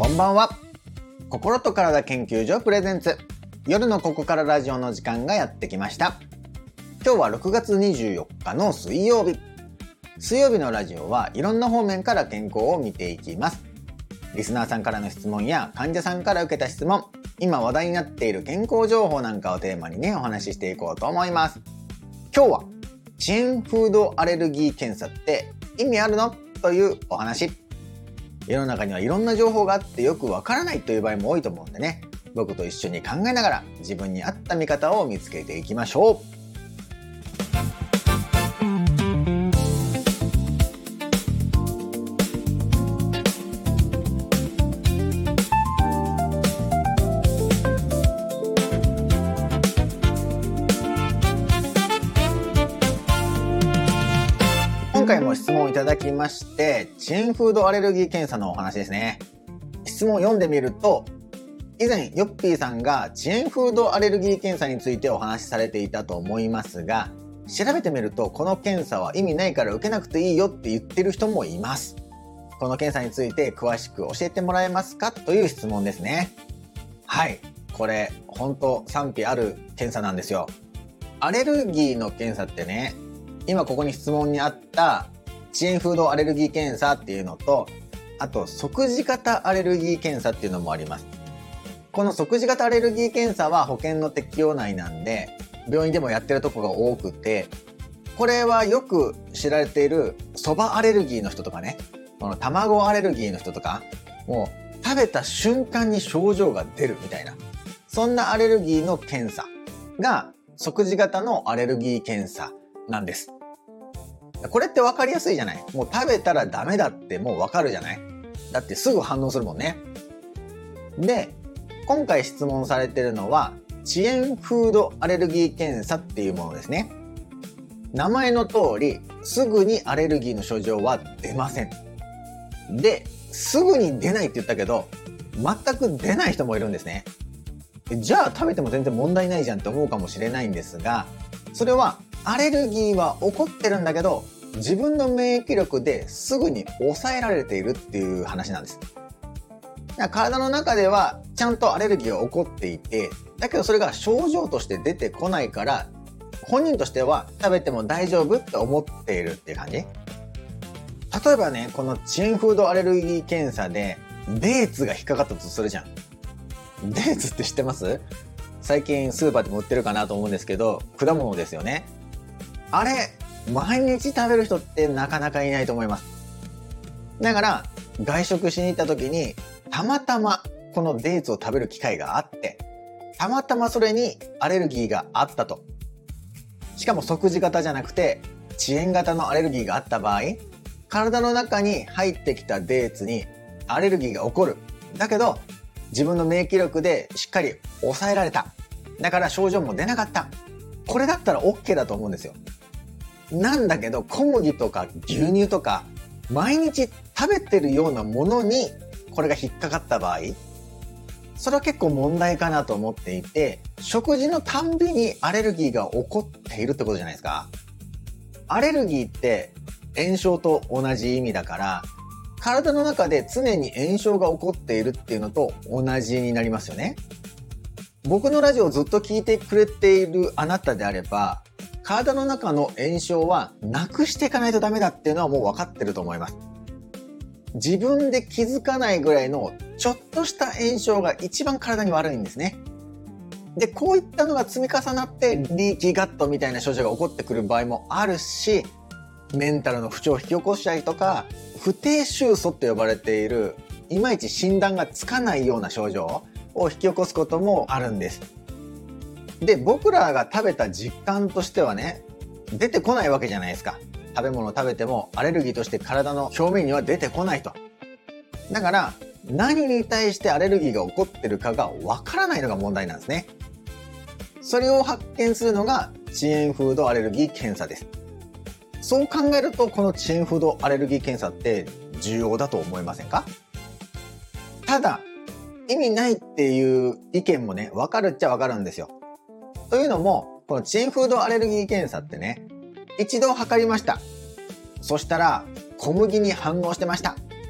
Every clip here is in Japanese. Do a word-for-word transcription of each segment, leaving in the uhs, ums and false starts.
こんばんは。心と体研究所プレゼンツ夜のここからラジオの時間がやってきました。今日はろくがつにじゅうよっかの水曜日。水曜日のラジオはいろんな方面から健康を見ていきます。リスナーさんからの質問や患者さんから受けた質問、今話題になっている健康情報なんかをテーマにねお話ししていこうと思います。今日は遅延フードアレルギー検査って意味あるのというお話。世の中にはいろんな情報があってよくわからないという場合も多いと思うんでね、僕と一緒に考えながら自分に合った見方を見つけていきましょう。今回も質問をいただきまして、遅延フードアレルギー検査のお話ですね。質問を読んでみると、以前ヨッピーさんが遅延フードアレルギー検査についてお話しされていたと思いますが、調べてみるとこの検査は意味ないから受けなくていいよって言ってる人もいます。この検査について詳しく教えてもらえますかという質問ですね。はい、これ本当賛否ある検査なんですよ。アレルギーの検査ってね、今ここに質問にあった遅延フードアレルギー検査っていうのと、あと即時型アレルギー検査っていうのもあります。この即時型アレルギー検査は保険の適用内なんで病院でもやってるとこが多くて、これはよく知られているそばアレルギーの人とかね、この卵アレルギーの人とか、もう食べた瞬間に症状が出るみたいな、そんなアレルギーの検査が即時型のアレルギー検査なんです。これって分かりやすいじゃない。もう食べたらダメだってもう分かるじゃない。だってすぐ反応するもんね。で、今回質問されているのは遅延フードアレルギー検査っていうものですね。名前の通りすぐにアレルギーの症状は出ません。で、すぐに出ないって言ったけど全く出ない人もいるんですね。じゃあ食べても全然問題ないじゃんって思うかもしれないんですが、それはアレルギーは起こってるんだけど自分の免疫力ですぐに抑えられているっていう話なんです。体の中ではちゃんとアレルギーが起こっていて、だけどそれが症状として出てこないから本人としては食べても大丈夫って思っているっていう感じ。例えばね、この遅延フードアレルギー検査でデーツが引っかかったとするじゃん。デーツって知ってます？最近スーパーでも売ってるかなと思うんですけど、果物ですよね。あれ毎日食べる人ってなかなかいないと思います。だから外食しに行った時にたまたまこのデーツを食べる機会があって、たまたまそれにアレルギーがあったと。しかも即時型じゃなくて遅延型のアレルギーがあった場合、体の中に入ってきたデーツにアレルギーが起こる。だけど自分の免疫力でしっかり抑えられた。だから症状も出なかった。これだったら OK だと思うんですよ。なんだけど小麦とか牛乳とか毎日食べてるようなものにこれが引っかかった場合、それは結構問題かなと思っていて、食事のたんびにアレルギーが起こっているってことじゃないですか。アレルギーって炎症と同じ意味だから、体の中で常に炎症が起こっているっていうのと同じになりますよね。僕のラジオをずっと聞いてくれているあなたであれば、体の中の炎症はなくしていかないとダメだっていうのはもう分かってると思います。自分で気づかないぐらいのちょっとした炎症が一番体に悪いんですね。で、こういったのが積み重なってリーキーガットみたいな症状が起こってくる場合もあるし、メンタルの不調を引き起こしたりとか、不定臭素って呼ばれているいまいち診断がつかないような症状を引き起こすこともあるんです。で、僕らが食べた実感としてはね、出てこないわけじゃないですか。食べ物を食べてもアレルギーとして体の表面には出てこないと。だから何に対してアレルギーが起こってるかがわからないのが問題なんですね。それを発見するのが遅延フードアレルギー検査です。そう考えるとこの遅延フードアレルギー検査って重要だと思いませんか？ただ意味ないっていう意見もね、わかるっちゃわかるんですよ。というのも、この遅延フードアレルギー検査ってね、一度測りました。そしたら小麦に反応してました。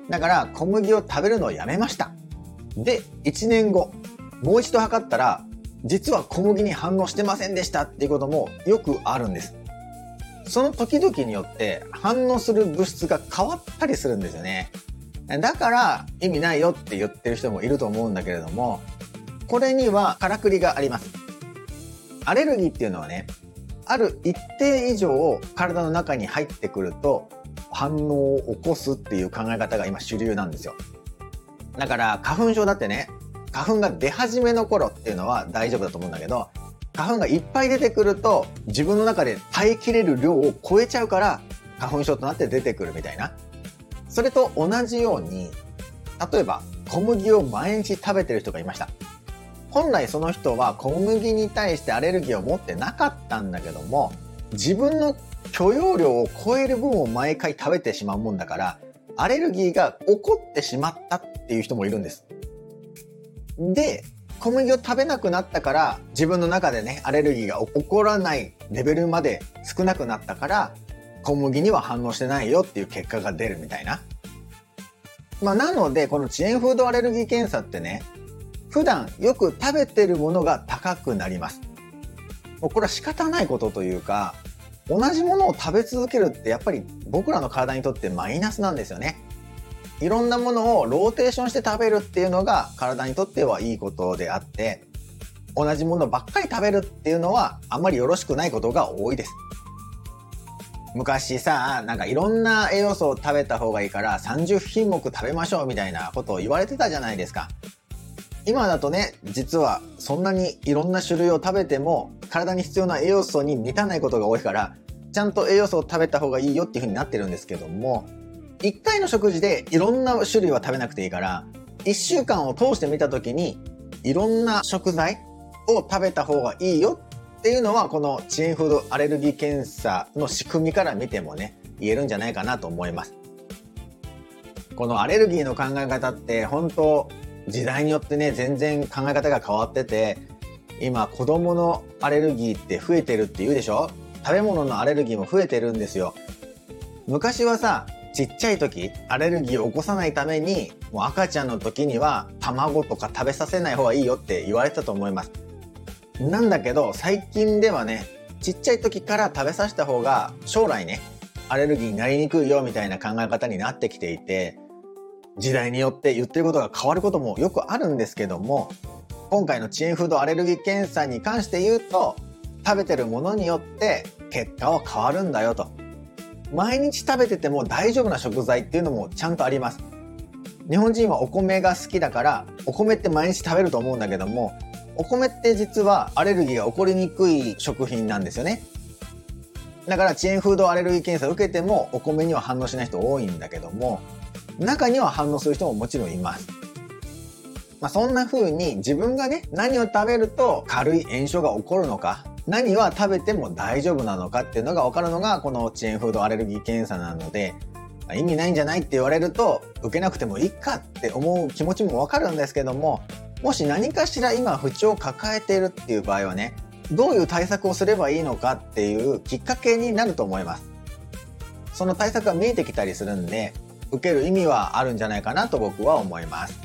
だから小麦を食べるのをやめました。で、いちねんご、もう一度測ったら、実は小麦に反応してませんでしたっていうこともよくあるんです。その時々によって反応する物質が変わったりするんですよね。だから意味ないよって言ってる人もいると思うんだけれども、これにはからくりがあります。アレルギーっていうのはね、ある一定以上体の中に入ってくると反応を起こすっていう考え方が今主流なんですよ。だから花粉症だってね、花粉が出始めの頃っていうのは大丈夫だと思うんだけど、花粉がいっぱい出てくると自分の中で耐えきれる量を超えちゃうから花粉症となって出てくるみたいな。それと同じように、例えば小麦を毎日食べてる人がいました。本来その人は小麦に対してアレルギーを持ってなかったんだけども、自分の許容量を超える分を毎回食べてしまうもんだから、アレルギーが起こってしまったっていう人もいるんです。で、小麦を食べなくなったから自分の中でね、アレルギーが起こらないレベルまで少なくなったから小麦には反応してないよっていう結果が出るみたいな。まあなのでこの遅延フードアレルギー検査ってね、普段よく食べてるものが高くなります。もうこれは仕方ないことというか、同じものを食べ続けるってやっぱり僕らの体にとってマイナスなんですよね。いろんなものをローテーションして食べるっていうのが体にとってはいいことであって、同じものばっかり食べるっていうのはあんまりよろしくないことが多いです。昔さ、なんかいろんな栄養素を食べた方がいいからさんじゅっひんもく食べましょうみたいなことを言われてたじゃないですか。今だとね、実はそんなにいろんな種類を食べても体に必要な栄養素に満たないことが多いから、ちゃんと栄養素を食べた方がいいよっていう風になってるんですけども、いっかいの食事でいろんな種類は食べなくていいから、いっしゅうかんを通してみた時にいろんな食材を食べた方がいいよっていうのは、この遅延フードアレルギー検査の仕組みから見てもね、言えるんじゃないかなと思います。このアレルギーの考え方って本当時代によってね、全然考え方が変わってて、今子供のアレルギーって増えてるって言うでしょ。食べ物のアレルギーも増えてるんですよ。昔はさ、ちっちゃい時アレルギーを起こさないために、もう赤ちゃんの時には卵とか食べさせない方がいいよって言われてたと思います。なんだけど最近ではね、ちっちゃい時から食べさせた方が将来ね、アレルギーになりにくいよみたいな考え方になってきていて、時代によって言ってることが変わることもよくあるんですけども、今回の遅延フードアレルギー検査に関して言うと、食べてるものによって結果は変わるんだよと。毎日食べてても大丈夫な食材っていうのもちゃんとあります。日本人はお米が好きだからお米って毎日食べると思うんだけども、お米って実はアレルギーが起こりにくい食品なんですよね。だから遅延フードアレルギー検査を受けてもお米には反応しない人多いんだけども、中には反応する人ももちろんいます。まあ、そんな風に自分がね、何を食べると軽い炎症が起こるのか、何は食べても大丈夫なのかっていうのが分かるのがこの遅延フードアレルギー検査なので、意味ないんじゃないって言われると受けなくてもいいかって思う気持ちも分かるんですけども、もし何かしら今不調を抱えているっていう場合はね、どういう対策をすればいいのかっていうきっかけになると思います。その対策が見えてきたりするんで、受ける意味はあるんじゃないかなと僕は思います。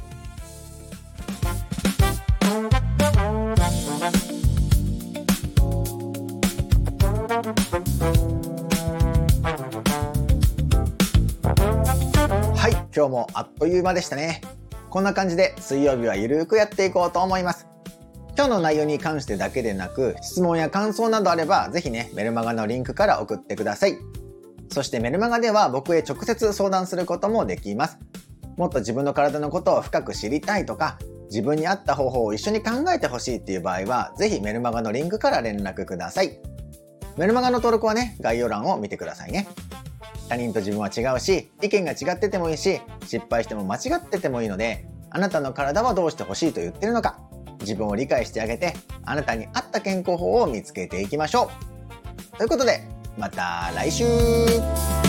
はい、今日もあっという間でしたね。こんな感じで水曜日はゆるーくやっていこうと思います。今日の内容に関してだけでなく、質問や感想などあればぜひね、メルマガのリンクから送ってください。そしてメルマガでは僕へ直接相談することもできます。もっと自分の体のことを深く知りたいとか、自分に合った方法を一緒に考えてほしいっていう場合は、ぜひメルマガのリンクから連絡ください。メルマガの登録はね、概要欄を見てくださいね。他人と自分は違うし、意見が違っててもいいし、失敗しても間違っててもいいので、あなたの体はどうしてほしいと言ってるのか、自分を理解してあげて、あなたに合った健康法を見つけていきましょう。ということで、また来週。